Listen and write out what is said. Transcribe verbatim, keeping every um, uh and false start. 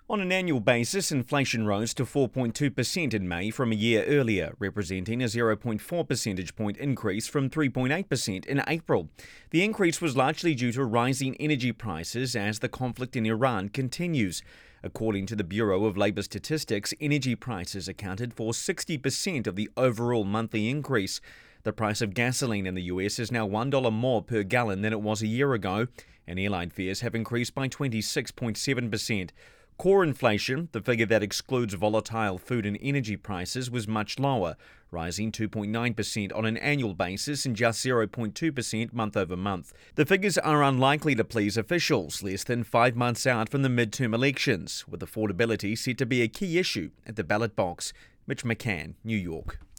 On an annual basis, inflation rose to four point two percent in May from a year earlier, representing a zero point four percentage point increase from three point eight percent in April. The increase was largely due to rising energy prices as the conflict in Iran continues. According to the Bureau of Labor Statistics, energy prices accounted for sixty percent of the overall monthly increase. The price of gasoline in the U S is now one dollar more per gallon than it was a year ago, and airline fares have increased by twenty-six point seven percent. Core inflation, the figure that excludes volatile food and energy prices, was much lower, rising two point nine percent on an annual basis and just zero point two percent month over month. The figures are unlikely to please officials less than five months out from the midterm elections, with affordability set to be a key issue at the ballot box. Mitch McCann, New York.